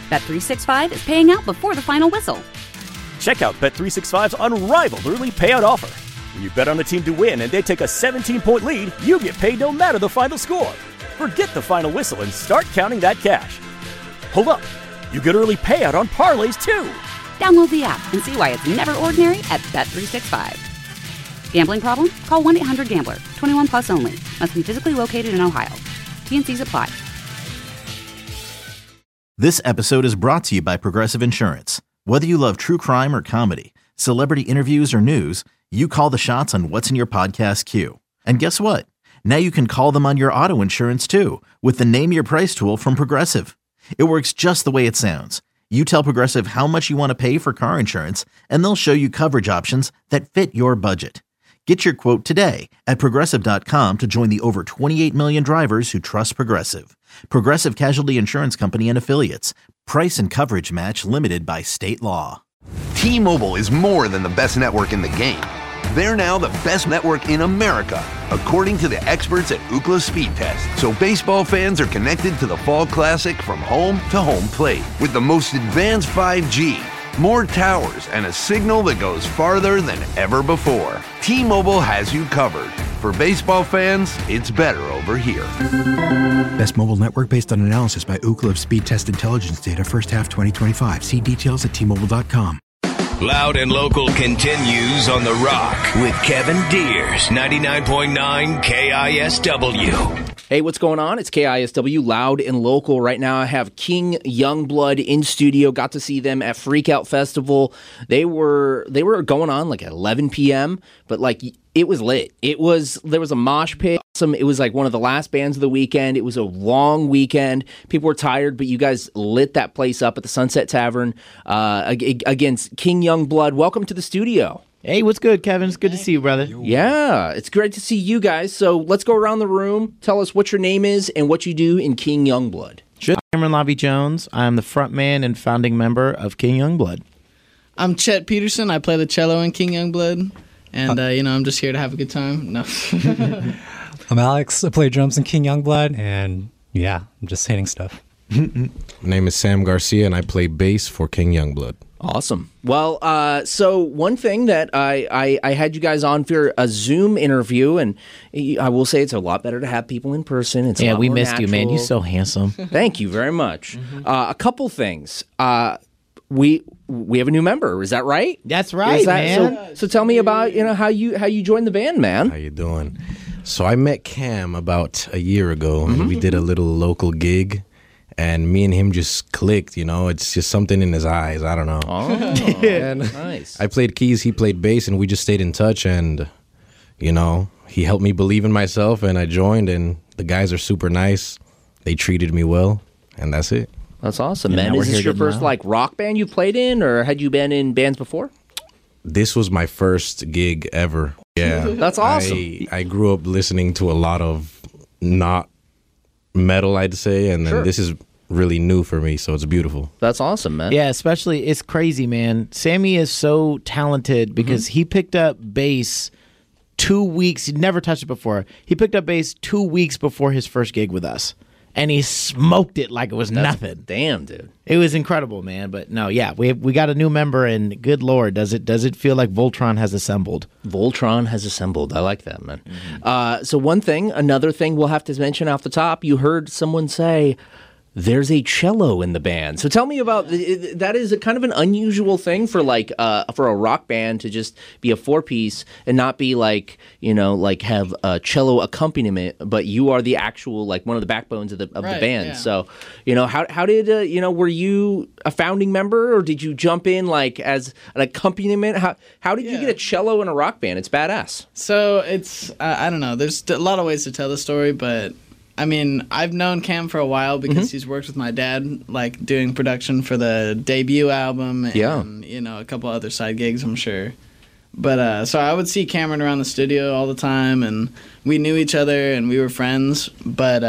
Bet365 is paying out before the final whistle. Check out Bet365's unrivaled early payout offer. When you bet on a team to win and they take a 17-point lead, you get paid no matter the final score. Forget the final whistle and start counting that cash. Hold up. You get early payout on parlays, too. Download the app and see why it's never ordinary at Bet365. Gambling problem? Call 1-800-GAMBLER. 21 plus only. Must be physically located in Ohio. T&Cs apply. This episode is brought to you by Progressive Insurance. Whether you love true crime or comedy, celebrity interviews or news, you call the shots on what's in your podcast queue. And guess what? Now you can call them on your auto insurance too with the Name Your Price tool from Progressive. It works just the way it sounds. You tell Progressive how much you want to pay for car insurance, and they'll show you coverage options that fit your budget. Get your quote today at Progressive.com to join the over 28 million drivers who trust Progressive. Progressive Casualty Insurance Company and Affiliates. Price and coverage match limited by state law. T-Mobile is more than the best network in the game. They're now the best network in America, according to the experts at Ookla Speed Test. So baseball fans are connected to the Fall Classic from home to home plate with the most advanced 5G, more towers, and a signal that goes farther than ever before. T-Mobile has you covered. For baseball fans, it's better over here. Best mobile network based on analysis by Ookla of Speed Test Intelligence data first half 2025. See details at T-Mobile.com. Loud and Local continues on The Rock with Kevin Deers, 99.9 KISW. Hey, what's going on? It's KISW, Loud and Local. Right now I have King Youngblood in studio. Got to see them at Freakout Festival. They were going on like at 11 p.m., but like it was lit. There was a mosh pit. It was like one of the last bands of the weekend. It was a long weekend. People were tired, but you guys lit that place up at the Sunset Tavern against King Youngblood. Welcome to the studio. Hey, what's good, Kevin? It's good to see you, brother. Yeah, it's great to see you guys. So let's go around the room. Tell us what your name is and what you do in King Youngblood. Sure. I'm Cameron Lavi Jones. I'm the frontman and founding member of King Youngblood. I'm Chet Peterson. I play the cello in King Youngblood. And, I'm just here to have a good time. No. I'm Alex. I play drums in King Youngblood. And, yeah, I'm just hitting stuff. My name is Sam Garcia, and I play bass for King Youngblood. Awesome. Well, so one thing that I had you guys on for a Zoom interview, and I will say it's a lot better to have people in person. It's a lot we more missed natural. you, man. You're so handsome. Thank you very much. A couple things. We have a new member. Is that right? That's right, man. So tell me about how you joined the band, man. How you doing? So I met Cam about a year ago, and we did a little local gig. And me and him just clicked, It's just something in his eyes. I don't know. Oh, and nice. I played keys, he played bass, and we just stayed in touch. And, he helped me believe in myself, and I joined. And the guys are super nice. They treated me well, and that's it. That's awesome, man. Is this your first rock band you played in, or had you been in bands before? This was my first gig ever. Yeah, that's awesome. I grew up listening to a lot of not metal, I'd say, and then this is really new for me, so it's beautiful. That's awesome, man. Yeah, especially, it's crazy, man. Sammy is so talented because he picked up bass 2 weeks. He'd never touched it before. He picked up bass 2 weeks before his first gig with us, and he smoked it like it was nothing. Damn, dude. It was incredible, man. But no, yeah, we got a new member, and good Lord, does it feel like Voltron has assembled? Voltron has assembled. I like that, man. So another thing we'll have to mention off the top, you heard someone say, there's a cello in the band. So tell me about that. Is a kind of an unusual thing for for a rock band to just be a 4-piece and not be have a cello accompaniment, but you are the actual one of the backbones of the band. Yeah. So how did were you a founding member, or did you jump in as an accompaniment? How did you get a cello in a rock band? It's badass. So it's I don't know. There's a lot of ways to tell the story, but I mean, I've known Cam for a while because he's worked with my dad, doing production for the debut album and, a couple other side gigs, I'm sure. But so I would see Cameron around the studio all the time, and we knew each other, and we were friends. But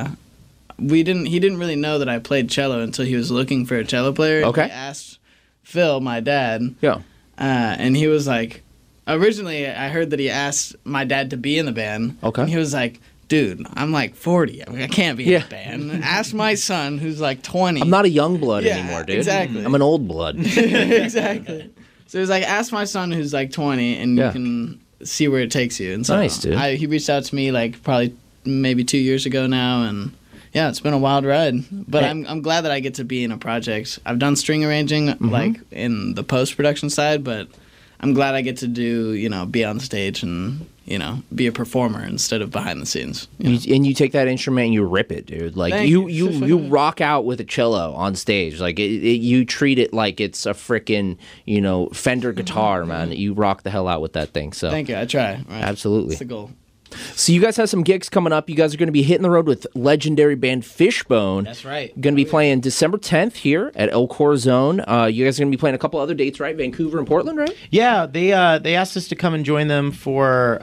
he didn't really know that I played cello until he was looking for a cello player. Okay. He asked Phil, my dad. Yeah. And he was like, originally I heard that he asked my dad to be in the band. Okay. And he was like, dude, I'm like 40. I can't be in a band. Ask my son, who's like 20. I'm not a young blood anymore, dude. Exactly. I'm an old blood. Exactly. So it was like, ask my son who's like 20, and you can see where it takes you. And so nice, dude. He reached out to me like probably maybe 2 years ago now, and yeah, it's been a wild ride. But I'm glad that I get to be in a project. I've done string arranging like in the post-production side, but I'm glad I get to do, be on stage and, be a performer instead of behind the scenes. And you take that instrument and you rip it, dude. Like you rock out with a cello on stage. Like you treat it like it's a freaking, Fender guitar, man. You rock the hell out with that thing. So thank you. I try. Right. Absolutely. That's the goal. So you guys have some gigs coming up. You guys are going to be hitting the road with legendary band Fishbone. That's right. Going to be playing December 10th here at El Corazon. You guys are going to be playing a couple other dates, right? Vancouver and Portland, right? Yeah, they asked us to come and join them for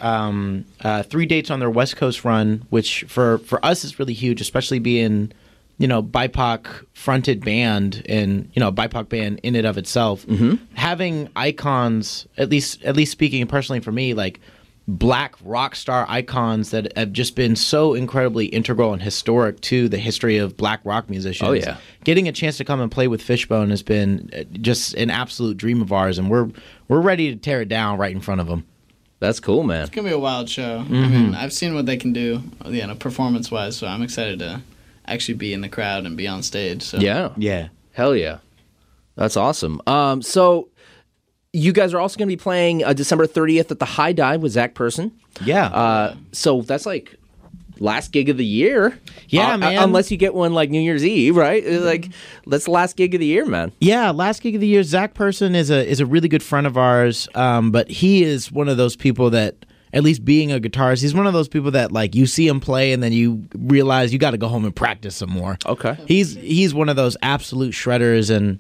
3 dates on their West Coast run, which for us is really huge, especially being BIPOC fronted band and BIPOC band in and of itself. Having icons, at least speaking personally for me, like Black rock star icons that have just been so incredibly integral and historic to the history of Black rock musicians. Oh, yeah. Getting a chance to come and play with Fishbone has been just an absolute dream of ours, and we're ready to tear it down right in front of them. That's cool, man. It's gonna be a wild show. I mean, I've seen what they can do, performance wise. So I'm excited to actually be in the crowd and be on stage. So yeah, hell yeah, that's awesome. So. You guys are also going to be playing December 30th at the High Dive with Zach Person. Yeah. So that's like last gig of the year. Yeah, man. Unless you get one like New Year's Eve, right? Like that's the last gig of the year, man. Yeah, last gig of the year. Zach Person is a really good friend of ours, but he is one of those people that, at least being a guitarist, he's one of those people that like you see him play and then you realize you got to go home and practice some more. Okay. He's one of those absolute shredders, and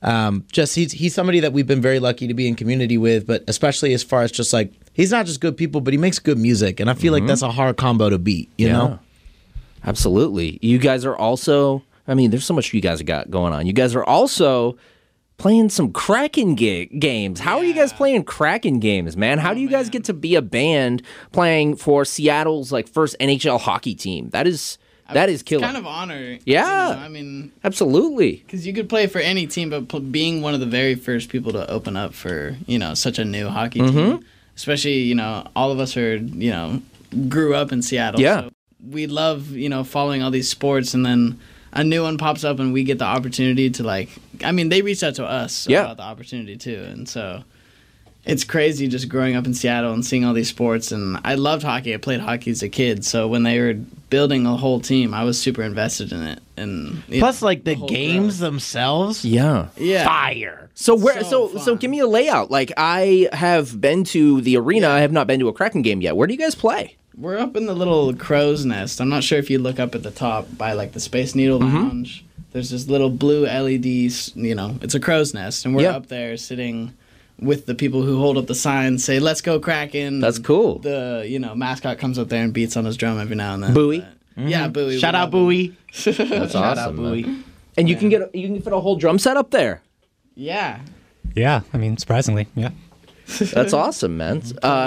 he's somebody that we've been very lucky to be in community with, but especially as far as just like, he's not just good people, but he makes good music, and I feel like that's a hard combo to beat, you know? Absolutely. You guys are also, there's so much you guys have got going on. You guys are also playing some Kraken games. How are you guys playing Kraken games, man? How do you guys get to be a band playing for Seattle's like first NHL hockey team? That is killer. It's kind of honor. Yeah. Absolutely. Because you could play for any team, but being one of the very first people to open up for, such a new hockey team, especially, all of us are, grew up in Seattle. Yeah. So we love, following all these sports, and then a new one pops up and we get the opportunity to they reached out to us about the opportunity too. And so it's crazy just growing up in Seattle and seeing all these sports. And I loved hockey. I played hockey as a kid. So when they were building a whole team, I was super invested in it. And plus, the games themselves, fire. So give me a layout. Like, I have been to the arena. I have not been to a Kraken game yet. Where do you guys play? We're up in the little crow's nest. I'm not sure if you look up at the top by the Space Needle Lounge. There's this little blue LEDs. It's a crow's nest, and we're up there sitting with the people who hold up the signs, say, "Let's go Kraken." That's cool. The mascot comes up there and beats on his drum every now and then. Bowie. Yeah, Bowie. Shout out Bowie. That's awesome. Shout out Bowie. And you can fit a whole drum set up there. Yeah. Yeah, surprisingly, yeah. That's awesome, man.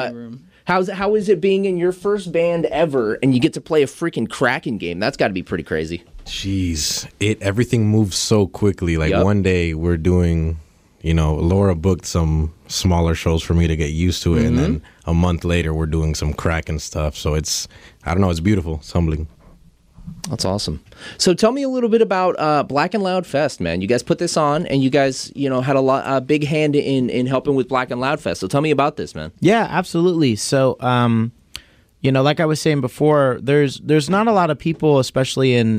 How is it being in your first band ever and you get to play a freaking Kraken game? That's got to be pretty crazy. Jeez, everything moves so quickly. One day we're doing, Laura booked some smaller shows for me to get used to it, and then a month later we're doing some Kraken stuff. So it's beautiful. It's humbling. That's awesome. So tell me a little bit about Black and Loud Fest, man. You guys put this on, and you guys, had a big hand in helping with Black and Loud Fest. So tell me about this, man. Yeah, absolutely. So, like I was saying before, there's not a lot of people, especially in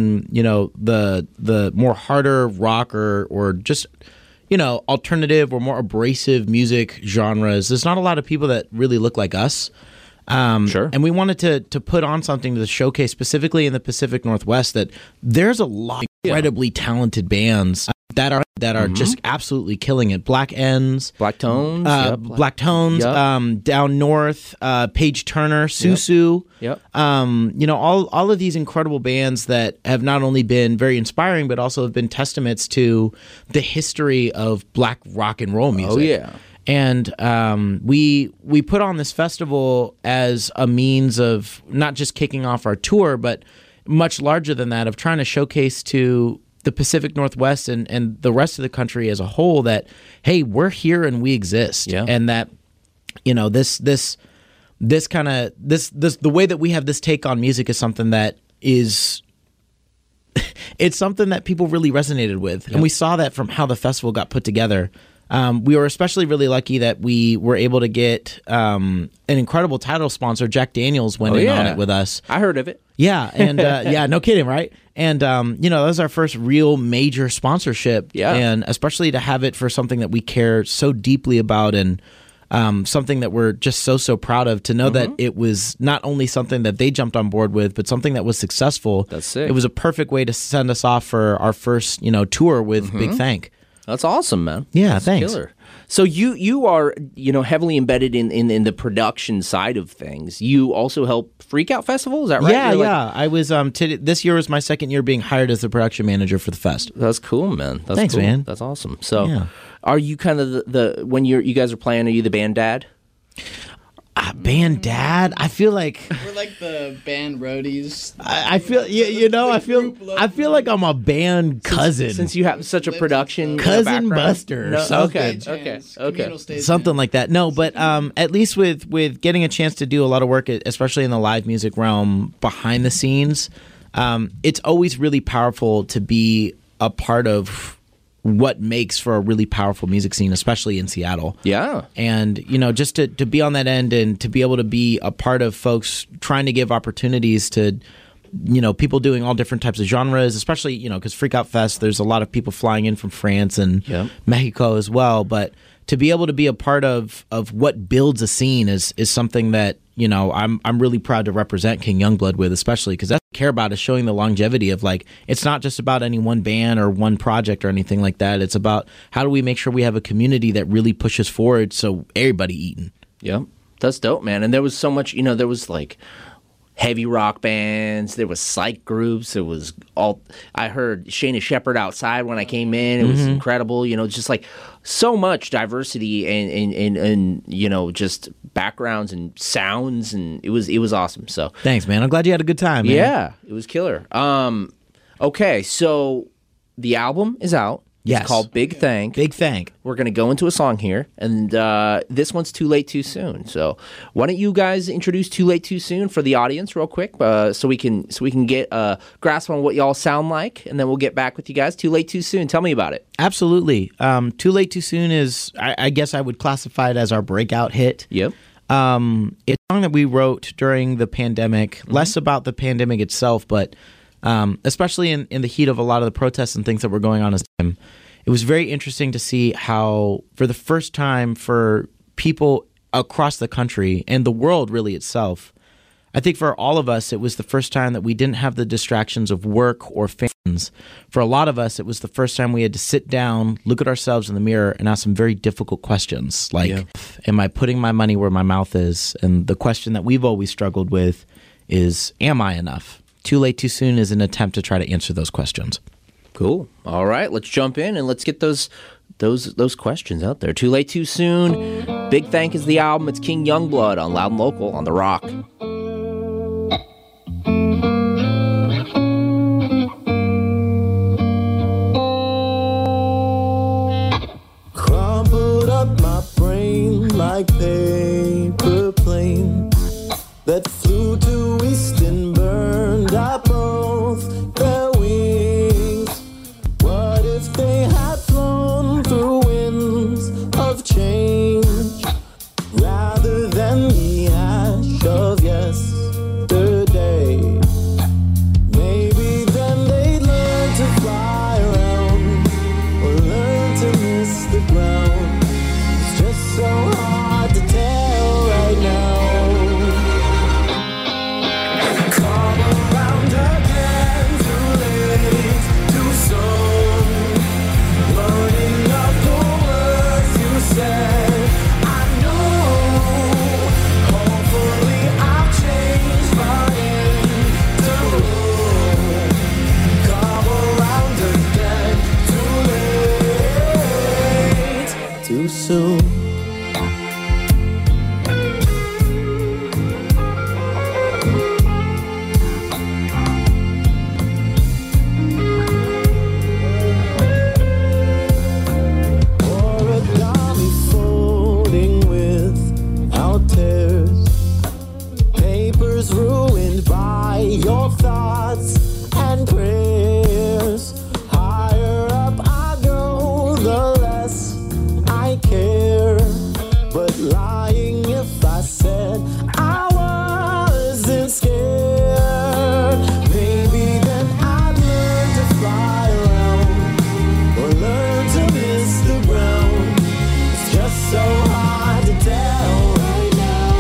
the more harder rock or just alternative or more abrasive music genres. There's not a lot of people that really look like us. Sure. And we wanted to put on something to showcase, specifically in the Pacific Northwest, that there's a lot of incredibly talented bands that are just absolutely killing it. Black Ends, Black Tones, Black Tones, Down North, Paige Turner, Susu. Yep. All of these incredible bands that have not only been very inspiring, but also have been testaments to the history of Black rock and roll music. Oh yeah. And we put on this festival as a means of not just kicking off our tour, but much larger than that, of trying to showcase to the Pacific Northwest and the rest of the country as a whole that, hey, we're here and we exist. Yeah. And that, you know, the way that we have this take on music is something that is, it's something that people really resonated with. Yep. And we saw that from how the festival got put together. We were especially really lucky that we were able to get an incredible title sponsor. Jack Daniels went in on it with us. I heard of it. Yeah, and yeah, no kidding, right? And you know, that was our first real major sponsorship. Yeah, and especially to have it for something that we care so deeply about, and something that we're just so proud of. To know that it was not only something that they jumped on board with, but something that was successful. That's sick. It was a perfect way to send us off for our first, you know, tour with Big Thank. That's awesome, man. Yeah, That's thanks. Killer. So you are, you know, heavily embedded in the production side of things. You also help Freakout Festival, is that right? Yeah, yeah. I was this year was my second year being hired as the production manager for the fest. That's cool, man. That's Thanks, cool. man. That's awesome. So, are you kind of the when you guys are playing? Are you the band dad? Band dad? I feel like we're like the band roadies. I feel you know I feel like I'm a band cousin since you have such a production cousin Buster or something. Okay. Something like that. No, but at least with getting a chance to do a lot of work, especially in the live music realm behind the scenes, it's always really powerful to be a part of what makes for a really powerful music scene, especially in Seattle. Yeah. And, you know, just to be on that end and to be able to be a part of folks trying to give opportunities to, you know, people doing all different types of genres, especially, you know, because Freakout Fest, there's a lot of people flying in from France and Mexico as well. But to be able to be a part of what builds a scene is something that, you know, I'm really proud to represent King Youngblood with, especially because that's what I care about, is showing the longevity of, like, it's not just about any one band or one project or anything like that. It's about how do we make sure we have a community that really pushes forward so everybody eating. Yeah, that's dope, man. And there was so much, you know, there was like heavy rock bands, there was psych groups, there was all, I heard Shayna Shepherd outside when I came in. It was incredible, you know, just like so much diversity and you know, just backgrounds and sounds, and it was awesome. So thanks, man. I'm glad you had a good time, man. Yeah, it was killer. Okay, so the album is out. Yes. It's called Big Thank. Big Thank. We're going to go into a song here, and this one's Too Late Too Soon. So why don't you guys introduce Too Late Too Soon for the audience real quick, so we can get a grasp on what y'all sound like, and then we'll get back with you guys. Too Late Too Soon. Tell me about it. Absolutely. Too Late Too Soon is, I guess I would classify it as our breakout hit. Yep. It's a song that we wrote during the pandemic, less about the pandemic itself, but especially in the heat of a lot of the protests and things that were going on at the time. It was very interesting to see how, for the first time for people across the country and the world really itself, I think for all of us, it was the first time that we didn't have the distractions of work or fans. For a lot of us, it was the first time we had to sit down, look at ourselves in the mirror, and ask some very difficult questions. Like, am I putting my money where my mouth is? And the question that we've always struggled with is, am I enough? Too Late Too Soon is an attempt to try to answer those questions. Cool. All right, let's jump in and let's get those questions out there. Too Late Too Soon. Big Thank is the album. It's King Youngblood on Loud and Local on The Rock. Crumpled up my brain like paper planes that flew to east and burned up both their wings. What if they had flown through winds of change rather than the ash of yesterday? Maybe then they'd learn to fly around or learn to miss the ground. It's just so hard to tell right now. Come around again, too late, too soon. but lying if I said I wasn't scared. Maybe then I'd learn to fly around or learn to miss the ground. It's just so hard to tell right now.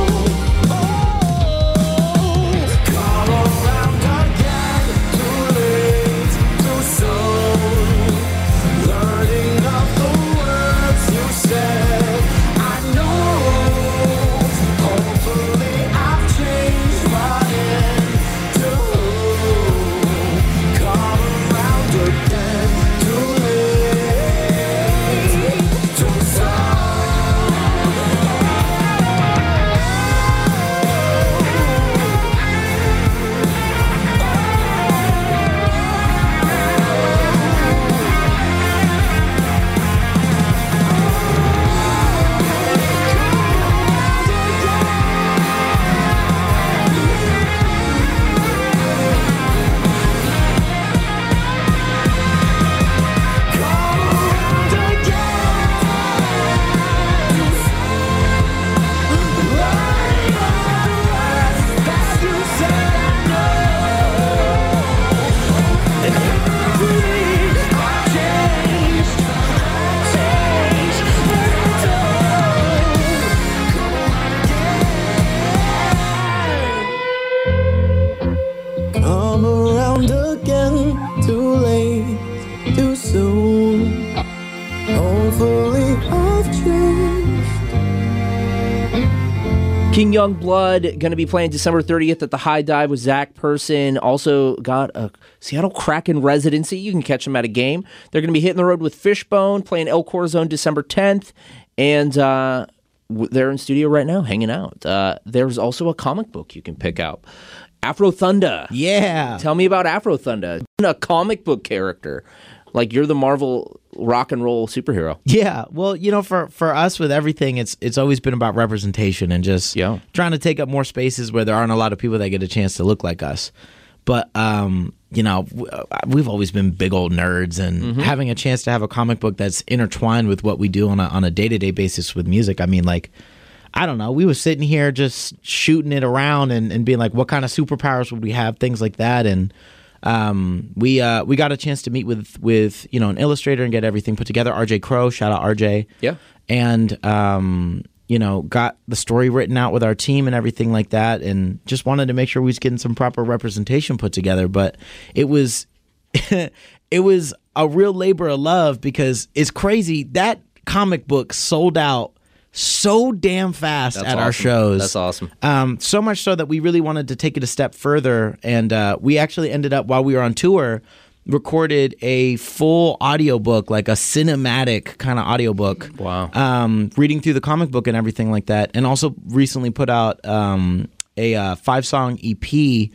Oh, come around again, too late, too soon. Learning of the words you said, I know. Hopefully I've changed my end to come around again, too late, too soon. Come around again, too late, too soon. Hopefully I've changed. King Youngblood going to be playing December 30th at the High Dive with Zach Person. Also got a Seattle Kraken residency. You can catch them at a game. They're going to be hitting the road with Fishbone, playing El Corazon December 10th. And they're in studio right now, hanging out. There's also a comic book you can pick out. Afro Thunder. Yeah. Tell me about Afro Thunder. A comic book character. Like you're the Marvel rock and roll superhero. Yeah, well, you know, for us with everything, it's always been about representation and just trying to take up more spaces where there aren't a lot of people that get a chance to look like us. But you know, we've always been big old nerds, and having a chance to have a comic book that's intertwined with what we do on a day-to-day basis with music. I mean, like, I don't know. We were sitting here just shooting it around and being like, what kind of superpowers would we have? Things like that. And we got a chance to meet with you know, an illustrator and get everything put together. RJ Crow, shout out RJ. Yeah. And you know, got the story written out with our team and everything like that, and just wanted to make sure we was getting some proper representation put together. But it was it was a real labor of love, because it's crazy that comic book sold out so damn fast at our shows. That's awesome. So much so that we really wanted to take it a step further, and we actually ended up, while we were on tour, recorded a full audiobook, like a cinematic kind of audiobook. Wow. Reading through the comic book and everything like that. And also recently put out a 5-song EP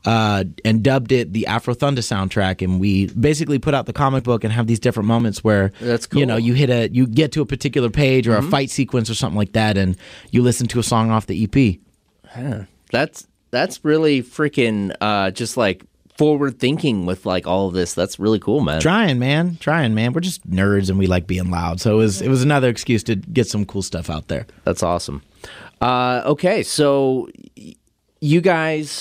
and dubbed it the Afro Thunder soundtrack. And we basically put out the comic book and have these different moments where, that's cool. you know, you get to a particular page or a fight sequence or something like that, and you listen to a song off the EP. Yeah. That's really freaking just like forward thinking with like all of this. That's really cool, man. Trying, man. We're just nerds and we like being loud. So it was another excuse to get some cool stuff out there. That's awesome. Okay, so you guys,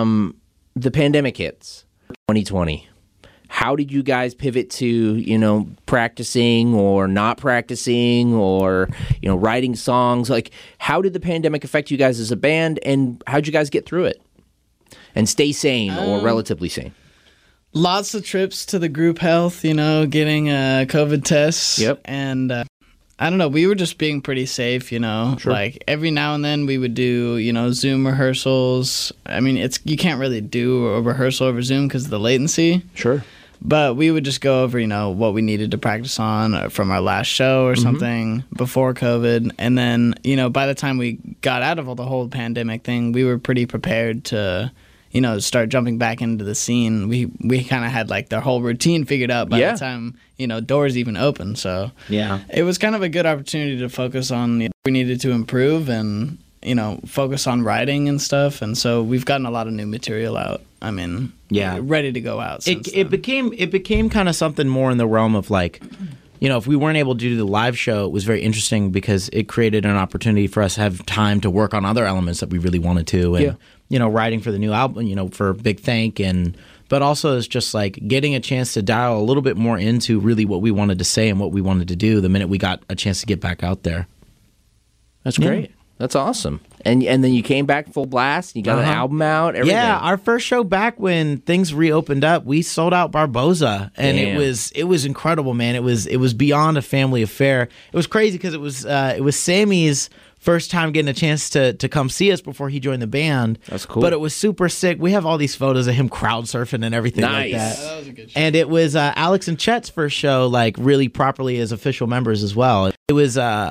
the pandemic hits 2020. How did you guys pivot to, you know, practicing or not practicing, or, you know, writing songs? Like, how did the pandemic affect you guys as a band, and how'd you guys get through it and stay sane or relatively sane? Lots of trips to the group health, you know, getting COVID tests. Yep. And I don't know, we were just being pretty safe, you know. Sure. Like every now and then we would do, you know, Zoom rehearsals. I mean, you can't really do a rehearsal over Zoom because of the latency. Sure. But we would just go over, you know, what we needed to practice on from our last show or something before COVID. And then, you know, by the time we got out of the whole pandemic thing, we were pretty prepared to, you know, start jumping back into the scene. We kind of had like the whole routine figured out by the time, you know, doors even opened. So yeah, it was kind of a good opportunity to focus on, you know, we needed to improve and, you know, focus on writing and stuff. And so we've gotten a lot of new material out. I mean, ready to go out. It became kind of something more in the realm of like, you if we weren't able to do the live show, it was very interesting because it created an opportunity for us to have time to work on other elements that we really wanted to. And, writing for the new album, for Big Thank, but also it's just like getting a chance to dial a little bit more into really what we wanted to say and what we wanted to do the minute we got a chance to get back out there. That's great. That's awesome. And then you came back full blast. You got an album out. Everything. Yeah, our first show back when things reopened up, we sold out Barboza, and it was incredible, man. It was beyond a family affair. It was crazy because it was Sammy's first time getting a chance to come see us before he joined the band. That's cool. But it was super sick. We have all these photos of him crowd surfing and everything like that. That was a good show. And it was Alex and Chet's first show, like really properly as official members as well. It was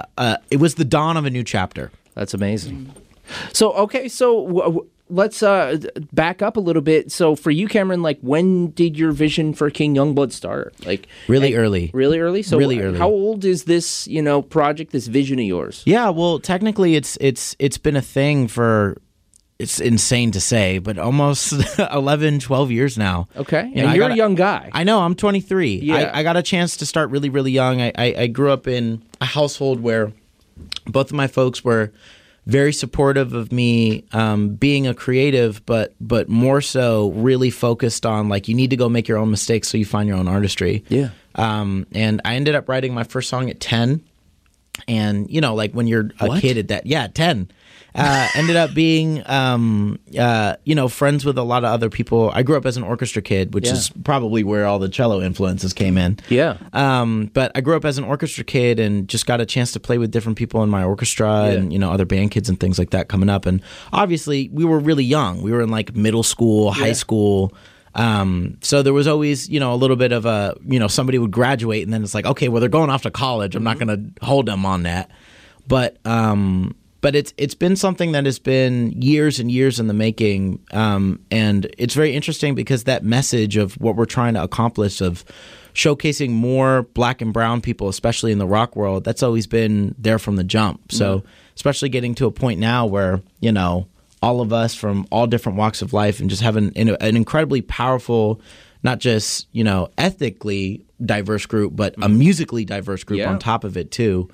the dawn of a new chapter. That's amazing. So let's back up a little bit. So for you, Cameron, like when did your vision for King Youngblood start? Like really early. Really early? So really early. How old is this, project, this vision of yours? Yeah, well, technically it's been a thing for, it's insane to say, but almost 11, 12 years now. Okay. And you're a young guy. I know, I'm 23. Yeah. I got a chance to start really, really young. I grew up in a household where both of my folks were very supportive of me being a creative, but more so really focused on like you need to go make your own mistakes so you find your own artistry. Yeah. And I ended up writing my first song at 10. And, like when you're a kid at that, 10. Ended up being, friends with a lot of other people. I grew up as an orchestra kid, which is probably where all the cello influences came in. Yeah. But I grew up as an orchestra kid and just got a chance to play with different people in my orchestra and, other band kids and things like that coming up. And obviously we were really young. We were in like middle school, high school. So there was always, a little bit of a, somebody would graduate and then it's like, okay, well, they're going off to college. I'm not going to hold them on that. But it's been something that has been years and years in the making. And it's very interesting because that message of what we're trying to accomplish of showcasing more black and brown people, especially in the rock world, that's always been there from the jump. So especially getting to a point now where, all of us from all different walks of life and just having an incredibly powerful, not just, ethnically diverse group, but a musically diverse group on top of it too.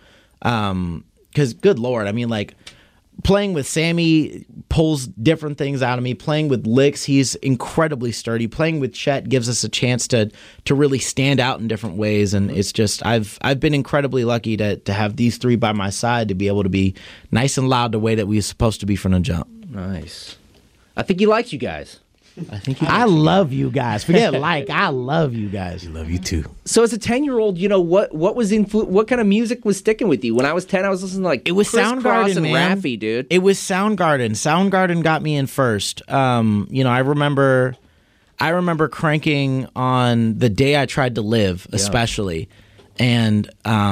Because good Lord, I mean, like playing with Sammy pulls different things out of me. Playing with Licks, he's incredibly sturdy. Playing with Chet gives us a chance to really stand out in different ways. And it's just I've been incredibly lucky to have these three by my side to be able to be nice and loud the way that we were supposed to be from the jump. Nice. I think he likes you guys. I love you guys. Forget I love you guys. I love you too. So as a 10-year-old, what was what kind of music was sticking with you? When I was 10, I was listening to like it was Criss Soundgarden, Cross and man. Raffi, dude. It was Soundgarden. Soundgarden got me in first. I remember cranking on The Day I Tried to Live, especially, and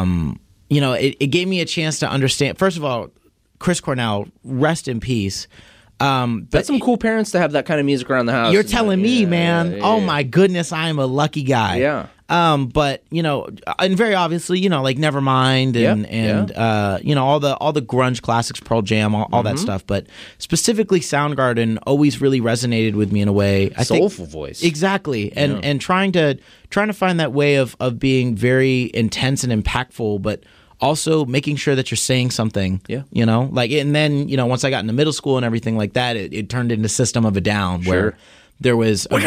it gave me a chance to understand. First of all, Chris Cornell, rest in peace. But that's some cool parents to have that kind of music around the house. You're telling me, man. Oh my goodness, I am a lucky guy. Yeah. But and very obviously, like Nevermind and all the grunge classics, Pearl Jam, all that stuff. But specifically, Soundgarden always really resonated with me in a way. Soulful voice, exactly, and trying to find that way of being very intense and impactful, but also making sure that you're saying something. Yeah. And then once I got into middle school and everything like that, it turned into System of a Down, where there was a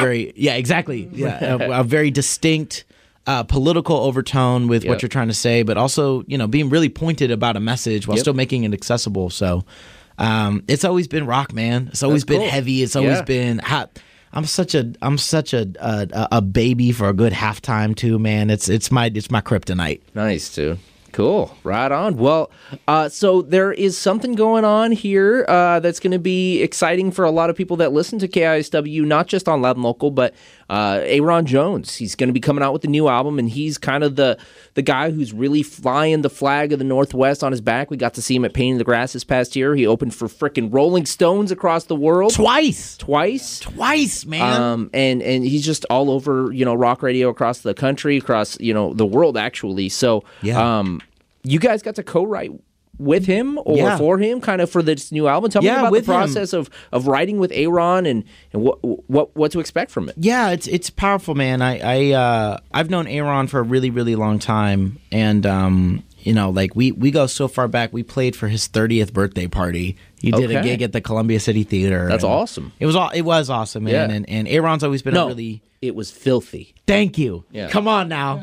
very distinct political overtone with what you're trying to say, but also being really pointed about a message while still making it accessible. So it's always been rock, man. It's always been heavy. It's always been hot. I'm such a baby for a good halftime too, man. It's my kryptonite. Nice, dude. Cool. Right on. Well, so there is something going on here that's going to be exciting for a lot of people that listen to KISW, not just on Loud and Local, but Aaron Jones. He's going to be coming out with a new album, and he's kind of the guy who's really flying the flag of the Northwest on his back. We got to see him at Painting the Grass this past year. He opened for frickin' Rolling Stones across the world. Twice, And man. he's just all over, rock radio across the country, across, the world, actually. So, you guys got to co-write with him or for him, kind of for this new album? Tell me about the process of writing with Aaron and what to expect from it. Yeah, it's powerful, man. I've known Aaron for a really, really long time, and like we go so far back. We played for his 30th birthday party. He did a gig at the Columbia City Theater. That's awesome. It was awesome, man. Yeah. And Aaron's always been a really... It was filthy. Thank you. Yeah. Come on now.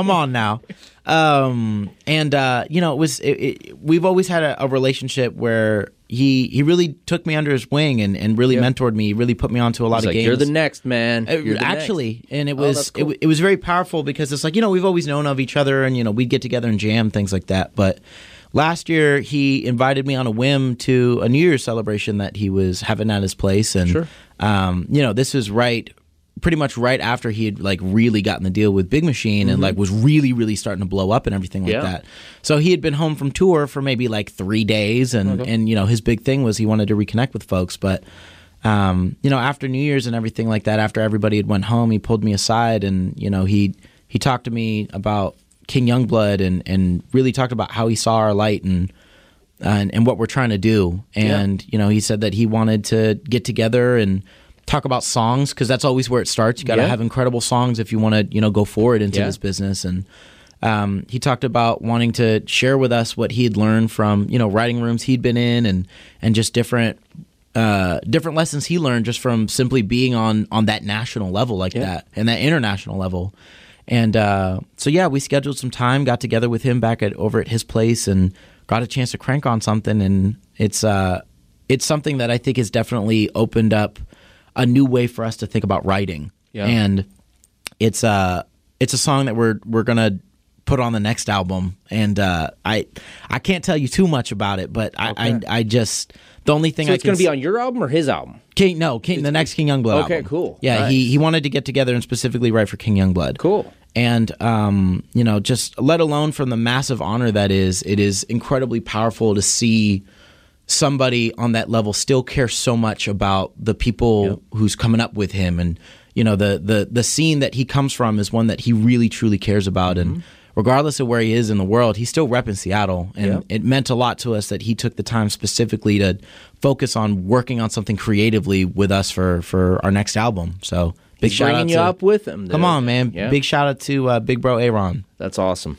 We've always had a relationship where he really took me under his wing and really mentored me. He really put me onto a lot of games. You're the next, man. Actually, and it was cool. it was very powerful because it's like, we've always known of each other and we'd get together and jam, things like that. But last year he invited me on a whim to a New Year's celebration that he was having at his place, and this was pretty much right after he had really gotten the deal with Big Machine and was really, really starting to blow up and everything like that. So he had been home from tour for maybe 3 days, and his big thing was he wanted to reconnect with folks. But after New Year's and everything like that, after everybody had went home, he pulled me aside and he talked to me about King Youngblood and really talked about how he saw our light and what we're trying to do. And he said that he wanted to get together and talk about songs, because that's always where it starts. You got to have incredible songs if you want to, go forward into this business. And he talked about wanting to share with us what he had learned from, writing rooms he'd been in and just different lessons he learned just from simply being on that national level that and that international level. And we scheduled some time, got together with him over at his place, and got a chance to crank on something. And it's something that I think has definitely opened up a new way for us to think about writing. And it's a song that we're gonna put on the next album. And I can't tell you too much about it, but I just, the only thing it's gonna be on your album or his album? The next King Youngblood album. Okay, cool. Yeah, right. he wanted to get together and specifically write for King Youngblood. Cool. And just let alone from the massive honor that is, it is incredibly powerful to see somebody on that level still care so much about the people who's coming up with him. And the scene that he comes from is one that he really truly cares about. And regardless of where he is in the world, he's still repping Seattle. And it meant a lot to us that he took the time specifically to focus on working on something creatively with us for our next album. So big shout out to... bringing you up with him. Come on, man. Yeah. Big shout out to Big Bro Aaron. That's awesome.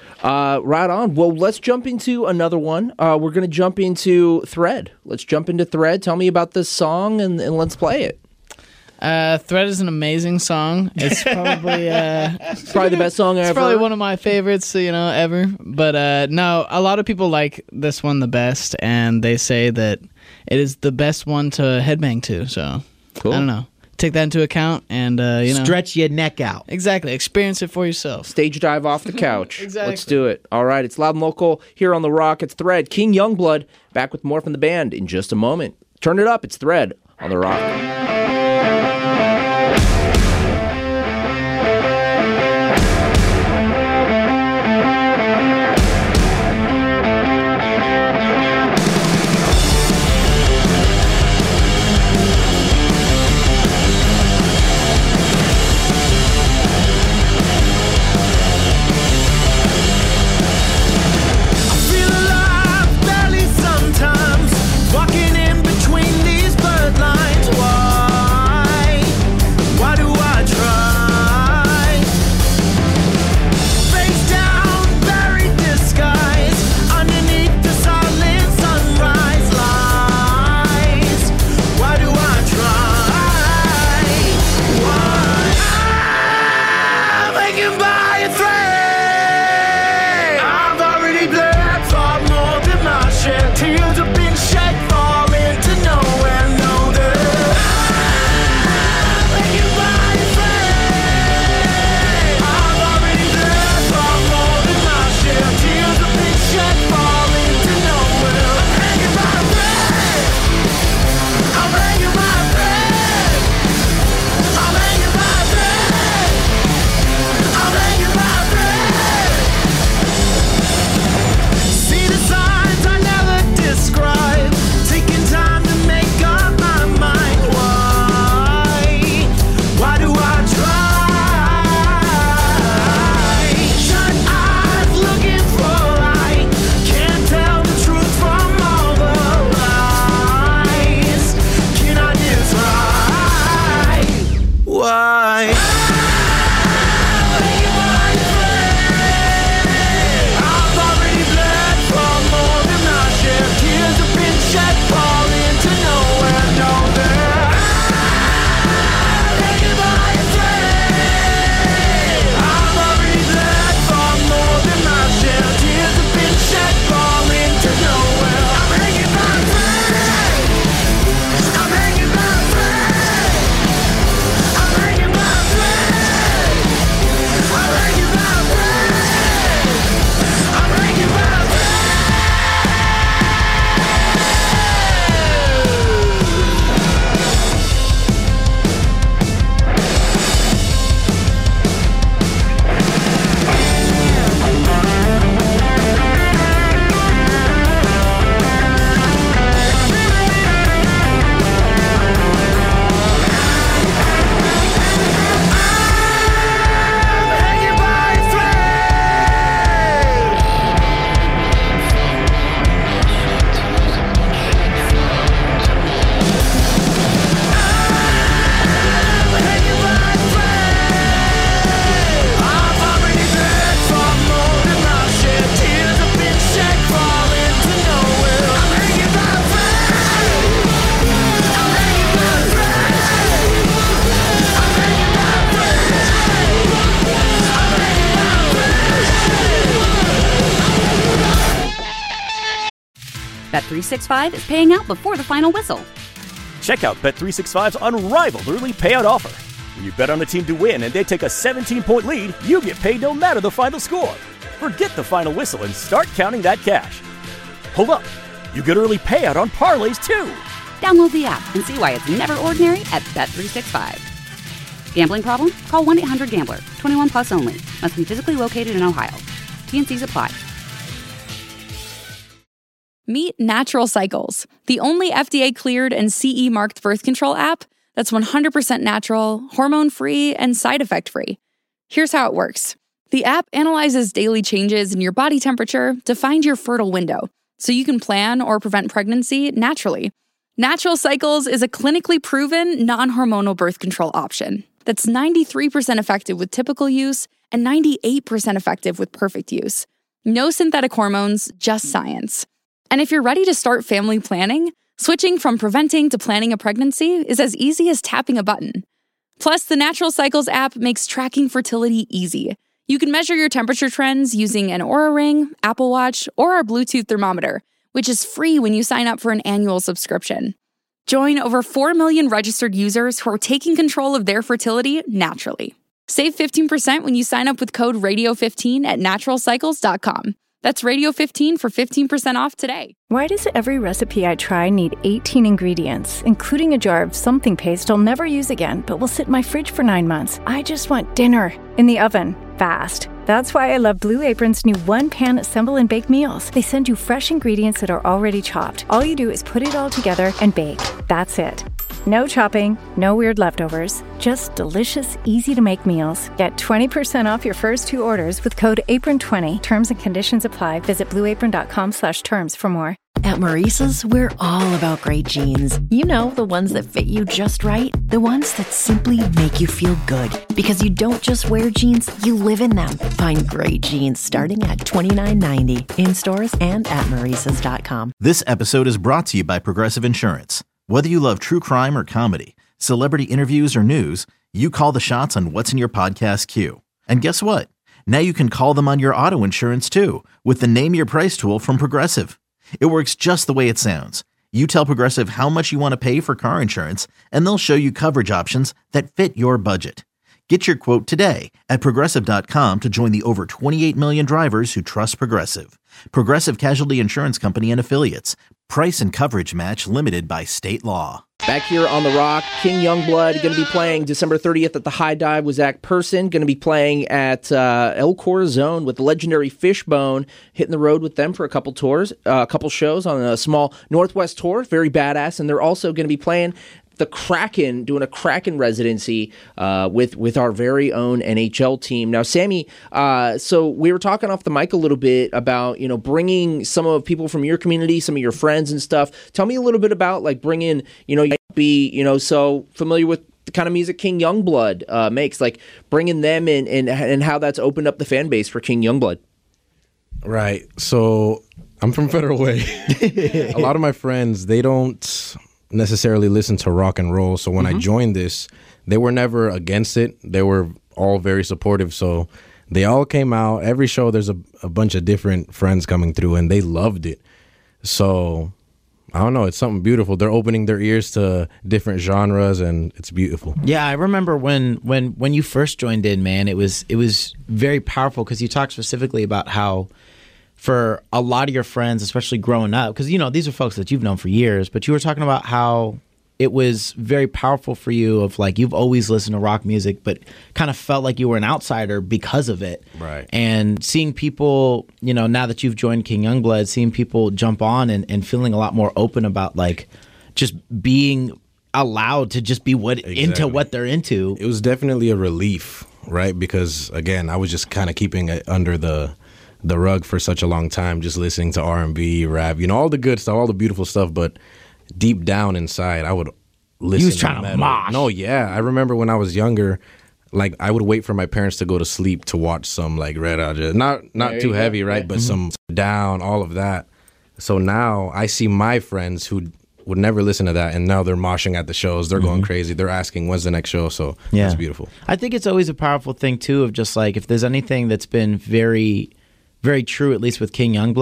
Right on. Well, let's jump into another one. We're going to jump into Thread. Let's jump into Thread. Tell me about this song and let's play it. Thread is an amazing song. It's probably the best song ever. It's probably one of my favorites, ever. But no, a lot of people like this one the best, and they say that it is the best one to headbang to. So cool. I don't know. Take that into account and stretch your neck out. Exactly. Experience it for yourself. Stage dive off the couch. Exactly. Let's do it. All right. It's Loud and Local here on The Rock. It's Thread. King Youngblood back with more from the band in just a moment. Turn it up. It's Thread on The Rock. Walking in between these bird lines. Whoa. Bet365 is paying out before the final whistle. Check out Bet365's unrivaled early payout offer. When you bet on a team to win and they take a 17-point lead, you get paid no matter the final score. Forget the final whistle and start counting that cash. Hold up. You get early payout on parlays, too. Download the app and see why it's never ordinary at Bet365. Gambling problem? Call 1-800-GAMBLER. 21 plus only. Must be physically located in Ohio. T&Cs apply. Meet Natural Cycles, the only FDA-cleared and CE-marked birth control app that's 100% natural, hormone-free, and side effect-free. Here's how it works. The app analyzes daily changes in your body temperature to find your fertile window, so you can plan or prevent pregnancy naturally. Natural Cycles is a clinically proven, non-hormonal birth control option that's 93% effective with typical use and 98% effective with perfect use. No synthetic hormones, just science. And if you're ready to start family planning, switching from preventing to planning a pregnancy is as easy as tapping a button. Plus, the Natural Cycles app makes tracking fertility easy. You can measure your temperature trends using an Oura Ring, Apple Watch, or our Bluetooth thermometer, which is free when you sign up for an annual subscription. Join over 4 million registered users who are taking control of their fertility naturally. Save 15% when you sign up with code RADIO15 at naturalcycles.com. That's Radio15 for 15% off today. Why does every recipe I try need 18 ingredients, including a jar of something paste I'll never use again, but will sit in my fridge for 9 months? I just want dinner in the oven, fast. That's why I love Blue Apron's new one-pan assemble and bake meals. They send you fresh ingredients that are already chopped. All you do is put it all together and bake. That's it. No chopping, no weird leftovers, just delicious, easy-to-make meals. Get 20% off your first 2 orders with code APRON20. Terms and conditions apply. Visit blueapron.com/terms for more. At Maurice's, we're all about great jeans. You know, the ones that fit you just right. The ones that simply make you feel good. Because you don't just wear jeans, you live in them. Find great jeans starting at $29.90 in stores and at Maurice's.com. This episode is brought to you by Progressive Insurance. Whether you love true crime or comedy, celebrity interviews or news, you call the shots on what's in your podcast queue. And guess what? Now you can call them on your auto insurance too with the Name Your Price tool from Progressive. It works just the way it sounds. You tell Progressive how much you want to pay for car insurance, and they'll show you coverage options that fit your budget. Get your quote today at Progressive.com to join the over 28 million drivers who trust Progressive. Progressive Casualty Insurance Company and Affiliates. Price and coverage match limited by state law. Back here on The Rock, King Youngblood going to be playing December 30th at the High Dive with Zach Person. Going to be playing at El Corazon with the legendary Fishbone. Hitting the road with them for a couple tours, a couple shows on a small Northwest tour. Very badass. And they're also going to be playing the Kraken, doing a Kraken residency with our very own NHL team. Now, Sammy, so we were talking off the mic a little bit about, bringing some of people from your community, some of your friends and stuff. Tell me a little bit about, like, bringing, you be, so familiar with the kind of music King Youngblood makes, like bringing them in and how that's opened up the fan base for King Youngblood. Right. So I'm from Federal Way. A lot of my friends, they don't necessarily listen to rock and roll. So when I joined this, they were never against it. They were all very supportive. So they all came out. Every show, there's a bunch of different friends coming through, and they loved it. So I don't know. It's something beautiful. They're opening their ears to different genres, and it's beautiful. Yeah, I remember when you first joined in, man, it was very powerful because you talked specifically about how for a lot of your friends, especially growing up, because, these are folks that you've known for years, but you were talking about how it was very powerful for you of, like, you've always listened to rock music, but kind of felt like you were an outsider because of it. Right. And seeing people, now that you've joined King Youngblood, seeing people jump on and feeling a lot more open about, like, just being allowed to just be into what they're into. It was definitely a relief, right? Because, again, I was just kind of keeping it under the rug for such a long time, just listening to R&B, rap, all the good stuff, all the beautiful stuff, but deep down inside, I would listen. You was trying to mosh. No, yeah. I remember when I was younger, like, I would wait for my parents to go to sleep to watch some, like, Red Hot, not too heavy, right? But some Down, all of that. So now I see my friends who would never listen to that, and now they're moshing at the shows. They're going crazy. They're asking, when's the next show? So it's beautiful. I think it's always a powerful thing, too, of just, like, if there's anything that's been very, very true, at least with King Youngblood,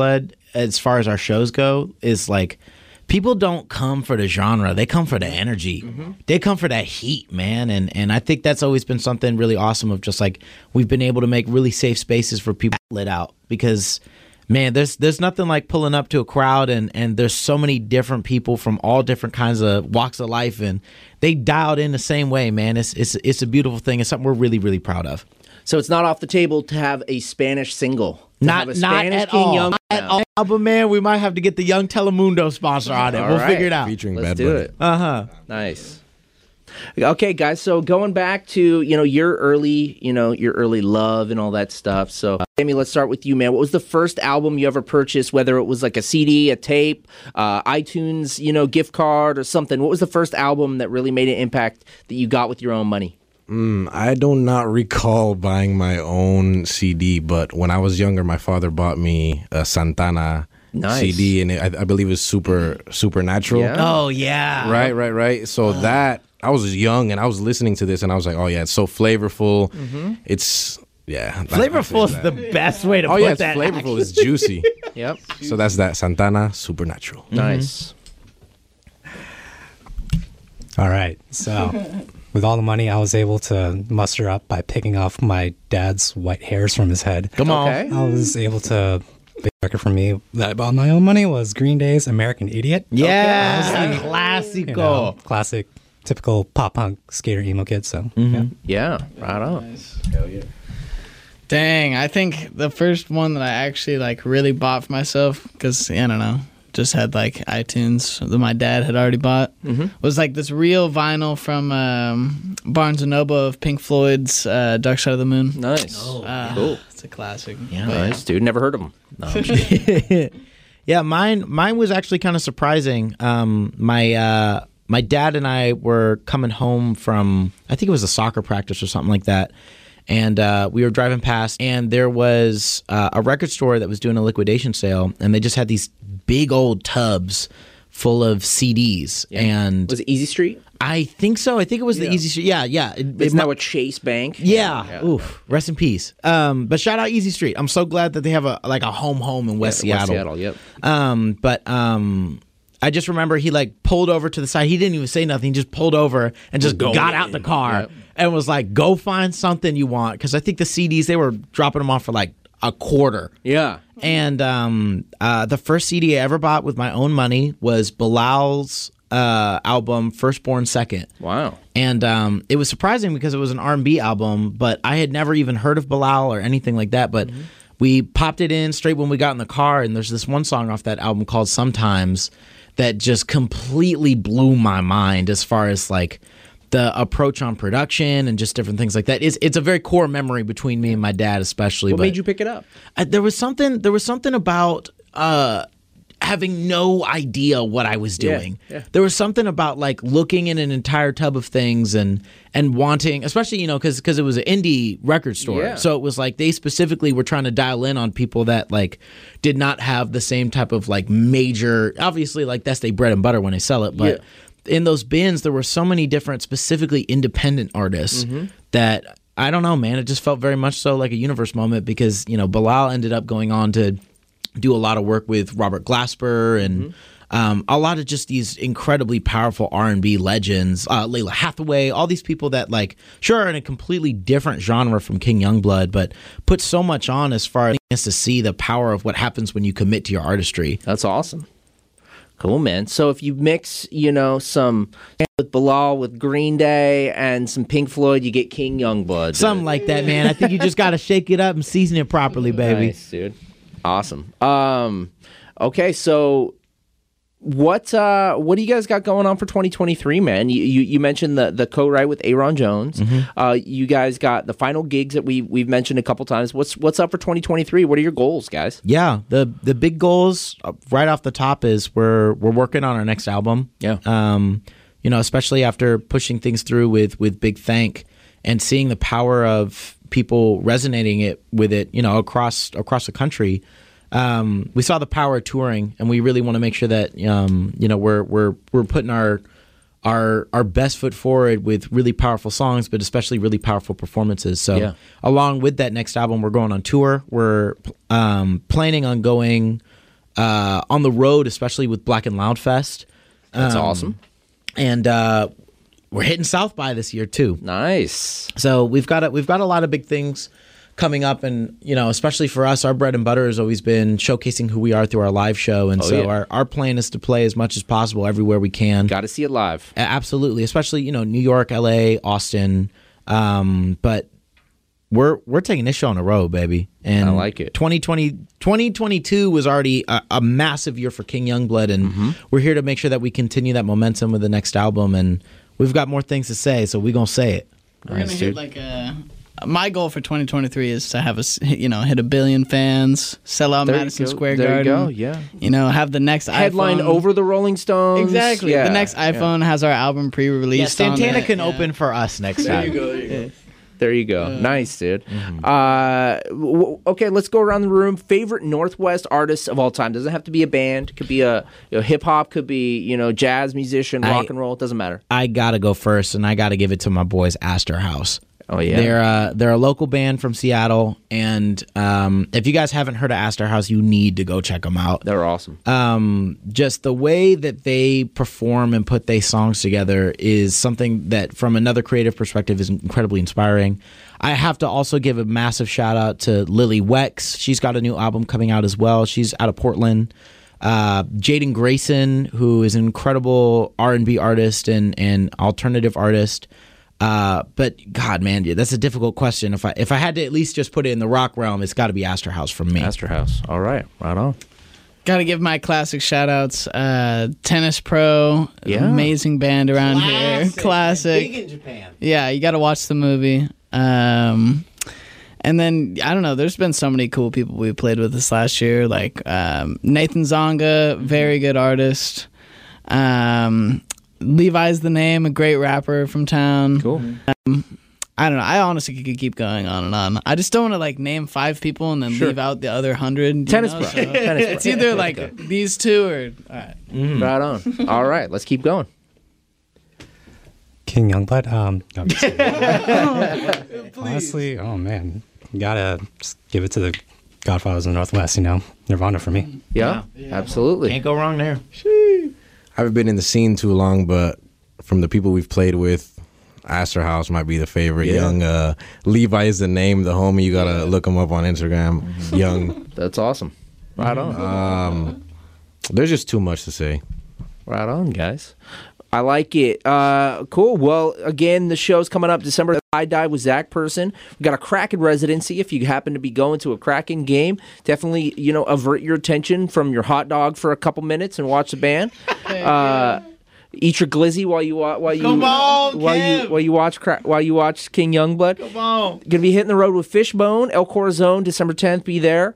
as far as our shows go is like people don't come for the genre, they come for the energy. They come for that heat, man. And I think that's always been something really awesome of just like we've been able to make really safe spaces for people to let out, because man, there's nothing like pulling up to a crowd and there's so many different people from all different kinds of walks of life, and they dialed in the same way, man. It's a beautiful thing. It's something we're really, really proud of. So it's not off the table to have a Spanish single. Not at all. Not at all, but man, we might have to get the Young Telemundo sponsor on it. We'll figure it out. Featuring Let's Bad do Bunny. it. Nice. Okay, guys. So going back to your early love and all that stuff. So, Sammy, let's start with you, man. What was the first album you ever purchased? Whether it was like a CD, a tape, iTunes, gift card, or something. What was the first album that really made an impact that you got with your own money? I do not recall buying my own CD, but when I was younger, my father bought me a Santana CD, and I believe it was Supernatural. Yeah. Oh, yeah. Right. So that, I was young, and I was listening to this, and I was like, oh, yeah, it's so flavorful. It's, yeah. Flavorful is the best way to put that. Oh, yeah, it's flavorful. It's juicy. Yep. So that's that, Santana, Supernatural. Nice. All right, so with all the money I was able to muster up by picking off my dad's white hairs from his head. Come on. Okay. I was able to, big record for me that I bought my own money was Green Day's American Idiot. Yeah, classico. Classic, typical pop punk skater emo kid. So Yeah, right on. Nice. Hell yeah. Dang, I think the first one that I actually like really bought for myself, because I don't know, just had like iTunes that my dad had already bought, was like this real vinyl from Barnes & Noble of Pink Floyd's Dark Side of the Moon. Nice. Cool. It's a classic. Yeah, nice, dude. Never heard of them. No, I'm just kidding. Yeah, mine was actually kind of surprising. My dad and I were coming home from, I think it was a soccer practice or something like that. And we were driving past, and there was a record store that was doing a liquidation sale, and they just had these big old tubs full of CDs. Yeah. And was it Easy Street? I think so. I think it was the Easy Street. Yeah. Isn't that what Chase Bank? Yeah. Oof. Rest in peace. But shout out Easy Street. I'm so glad that they have a home in West Seattle. West Seattle. Yep. I just remember he like pulled over to the side. He didn't even say nothing. He just pulled over and just got out the car and was like, "Go find something you want." Because I think the CDs, they were dropping them off for like a quarter. Yeah. And the first CD I ever bought with my own money was Bilal's album Firstborn Second. Wow. And it was surprising because it was an R&B album, but I had never even heard of Bilal or anything like that. But we popped it in straight when we got in the car, and there's this one song off that album called Sometimes that just completely blew my mind as far as like the approach on production and just different things like that. It's a very core memory between me and my dad, especially. What made you pick it up? There was something about having no idea what I was doing. Yeah. There was something about like looking in an entire tub of things and wanting, especially, because it was an indie record store. Yeah. So it was like they specifically were trying to dial in on people that like did not have the same type of like major, obviously like that's their bread and butter when they sell it. But in those bins, there were so many different specifically independent artists that I don't know, man, it just felt very much so like a Universe moment because, Bilal ended up going on to do a lot of work with Robert Glasper and a lot of just these incredibly powerful R&B legends, Layla Hathaway, all these people that like, sure, are in a completely different genre from King Youngblood, but put so much on as far as to see the power of what happens when you commit to your artistry. That's awesome. Cool, man. So if you mix, some with Bilal with Green Day and some Pink Floyd, you get King Youngblood. Something like that, man. I think you just got to shake it up and season it properly, baby. Nice, dude. Awesome. Okay, so what do you guys got going on for 2023, man? You mentioned the co-write with Aaron Jones. You guys got the final gigs that we've mentioned a couple times. What's up for 2023? What are your goals, guys? Yeah, the big goals right off the top is we're working on our next album. Yeah. Especially after pushing things through with Big Thank and seeing the power of people resonating with it, across the country. We saw the power of touring, and we really want to make sure that we're putting our best foot forward with really powerful songs, but especially really powerful performances. So, along with that next album, we're going on tour. We're planning on going on the road, especially with Black and Loud Fest. That's awesome. And we're hitting South by this year too. Nice. So we've got a lot of big things coming up, and especially for us, our bread and butter has always been showcasing who we are through our live show, and our plan is to play as much as possible everywhere we can. Got to see it live. Absolutely, especially New York, LA, Austin, but we're taking this show on the road, baby. And I like it. 2022 was already a massive year for King Youngblood, and we're here to make sure that we continue that momentum with the next album, and we've got more things to say, so we're gonna say it. We're gonna hit my goal for 2023 is to have hit 1 billion fans, sell out Madison Square Garden. There you go, yeah. Have the next headline iPhone over the Rolling Stones. Exactly. Yeah, the next iPhone has our album pre-released. Yeah, Santana can open for us next time. There you go. There you go. Nice, dude. Okay, let's go around the room. Favorite Northwest artists of all time. Doesn't have to be a band. Could be a hip hop. Could be jazz musician, rock and roll. It doesn't matter. I gotta go first, and I gotta give it to my boys, Astor House. Oh yeah, they're a local band from Seattle, and if you guys haven't heard of Astor House, you need to go check them out. They're awesome. Just the way that they perform and put their songs together is something that, from another creative perspective, is incredibly inspiring. I have to also give a massive shout out to Lily Wex. She's got a new album coming out as well. She's out of Portland. Jaden Grayson, who is an incredible R&B artist and alternative artist. But God, man, that's a difficult question. If I had to at least just put it in the rock realm, it's got to be Astor House from me. Astor House. All right, right on. Got to give my classic shout outs. Tennis Pro, amazing band around here. Classic. Big in Japan. Yeah, you got to watch the movie. And then, I don't know, there's been so many cool people we played with this last year, like Nathan Zonga, very good artist. Levi's the Name, a great rapper from town. Cool. I don't know. I honestly could keep going on and on. I just don't want to name 5 people and then leave out the other 100. Tennis Pro. So it's either these two or all right. Right on. All right, let's keep going. King Youngblood. Honestly, oh man, you gotta just give it to the Godfathers of the Northwest. Nirvana for me. Yeah, absolutely. Can't go wrong there. I haven't been in the scene too long, but from the people we've played with, Astor House might be the favorite. Yeah. Young Levi is the name, the homie. You gotta look him up on Instagram. Young. That's awesome. Right on. There's just too much to say. Right on, guys. I like it. Cool. Well, again, the show's coming up December. I Die with Zach Person. We've got a Kraken residency. If you happen to be going to a Kraken game, definitely, avert your attention from your hot dog for a couple minutes and watch the band. Eat your glizzy while you watch King Youngblood. Come on. Gonna be hitting the road with Fishbone, El Corazon, December 10th. Be there.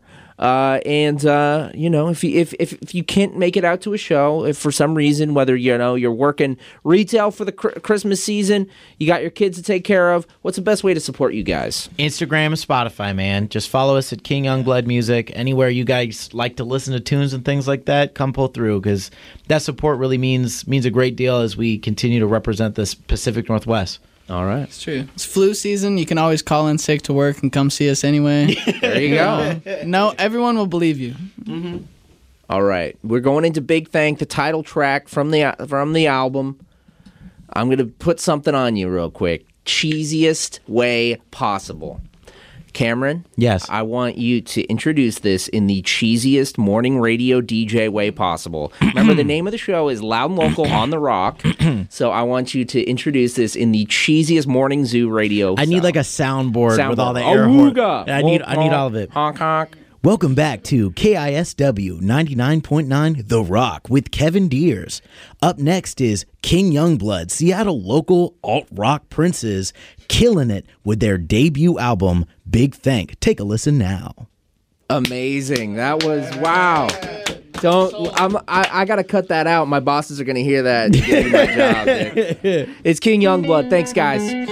If you can't make it out to a show, if for some reason, whether you're working retail for the Christmas season, you got your kids to take care of, what's the best way to support you guys? Instagram and Spotify, man. Just follow us at King Youngblood Music. Anywhere you guys like to listen to tunes and things like that, come pull through, because that support really means a great deal as we continue to represent this Pacific Northwest. All right. It's true. It's flu season. You can always call in sick to work and come see us anyway. There you go. No, everyone will believe you. Mm-hmm. All right. We're going into Big Thank, the title track from the album. I'm going to put something on you real quick. Cheesiest way possible. Cameron? Yes. I want you to introduce this in the cheesiest morning radio DJ way possible. Remember, the name of the show is Loud and Local on the Rock. So I want you to introduce this in the cheesiest morning zoo radio. I need like a soundboard with all the air horns. I need all of it. Honk, honk. Welcome back to KISW 99.9 The Rock with Kevin Deers. Up next is King Youngblood, Seattle local alt-rock princes, killing it with their debut album, Big Thank. Take a listen now. Amazing. That was, wow. I got to cut that out. My bosses are going to hear that and give me my job. Dude. It's King Youngblood. Thanks, guys.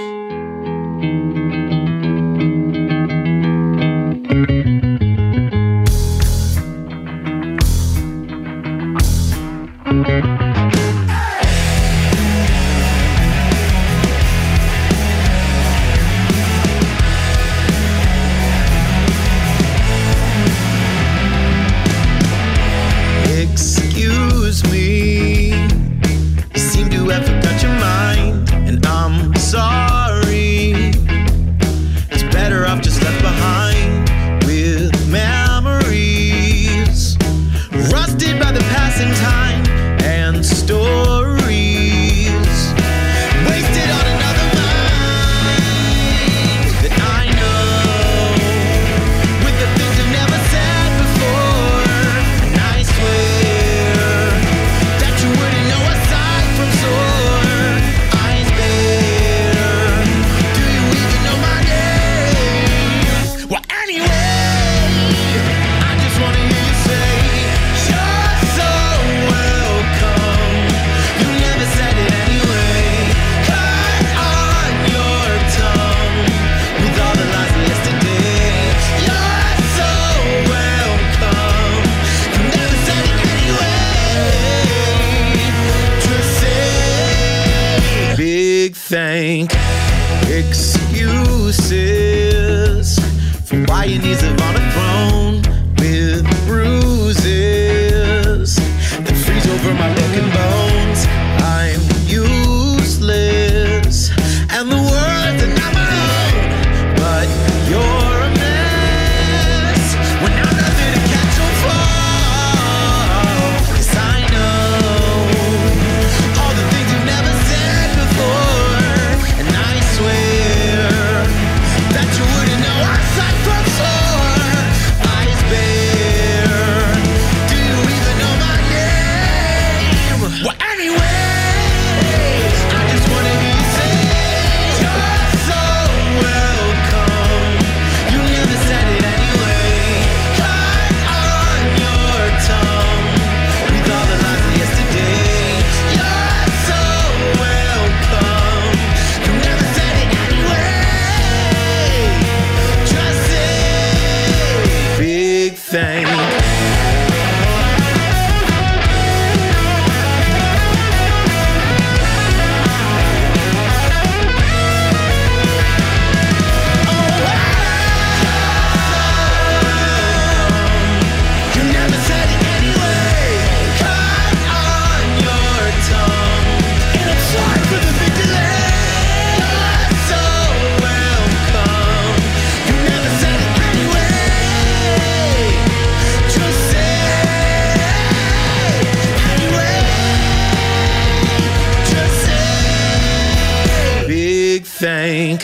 Thank.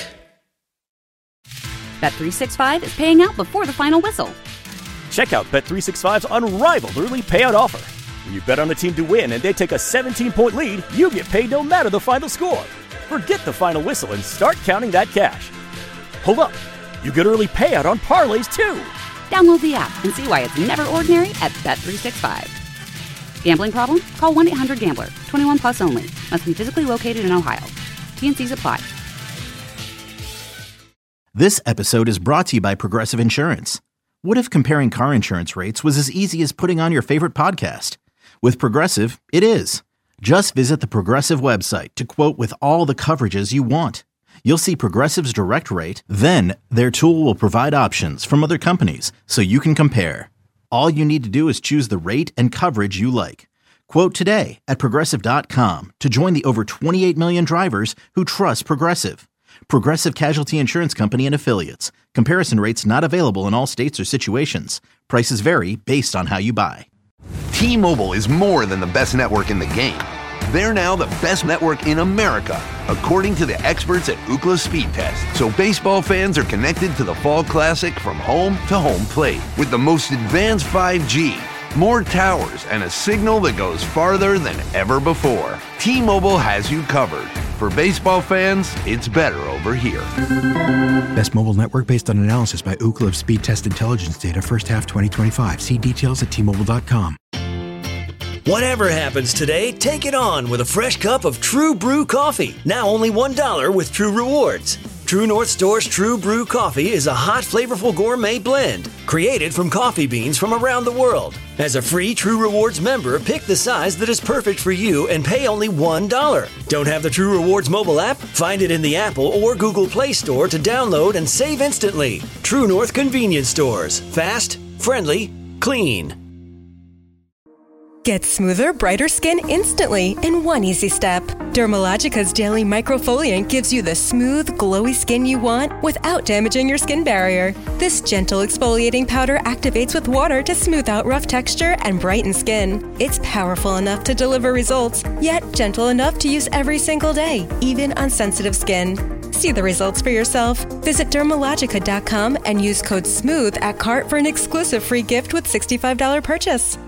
Bet365 is paying out before the final whistle. Check out Bet365's unrivaled early payout offer. When you bet on a team to win and they take a 17-point lead, you get paid no matter the final score. Forget the final whistle and start counting that cash. Hold up. You get early payout on parlays too. Download the app and see why it's never ordinary at Bet365. Gambling problem? Call 1-800-GAMBLER. 21 plus only. Must be physically located in Ohio. T&Cs apply. This episode is brought to you by Progressive Insurance. What if comparing car insurance rates was as easy as putting on your favorite podcast? With Progressive, it is. Just visit the Progressive website to quote with all the coverages you want. You'll see Progressive's direct rate, then their tool will provide options from other companies so you can compare. All you need to do is choose the rate and coverage you like. Quote today at Progressive.com to join the over 28 million drivers who trust Progressive. Progressive Casualty Insurance Company and Affiliates. Comparison rates not available in all states or situations. Prices vary based on how you buy. T-Mobile is more than the best network in the game. They're now the best network in America, according to the experts at Ookla Speed Test. So baseball fans are connected to the Fall Classic from home to home plate with the most advanced 5G, more towers, and a signal that goes farther than ever before. T-Mobile has you covered. For baseball fans, it's better over here. Best mobile network based on analysis by Ookla Speed Test Intelligence data first half 2025. See details at T-Mobile.com. Whatever happens today, take it on with a fresh cup of True Brew coffee. Now only $1 with True Rewards. True North Store's True Brew coffee is a hot, flavorful gourmet blend created from coffee beans from around the world. As a free True Rewards member, pick the size that is perfect for you and pay only $1. Don't have the True Rewards mobile app? Find it in the Apple or Google Play Store to download and save instantly. True North Convenience Stores. Fast, friendly, clean. Get smoother, brighter skin instantly in one easy step. Dermalogica's Daily Microfoliant gives you the smooth, glowy skin you want without damaging your skin barrier. This gentle exfoliating powder activates with water to smooth out rough texture and brighten skin. It's powerful enough to deliver results, yet gentle enough to use every single day, even on sensitive skin. See the results for yourself. Visit Dermalogica.com and use code SMOOTH at cart for an exclusive free gift with $65 purchase.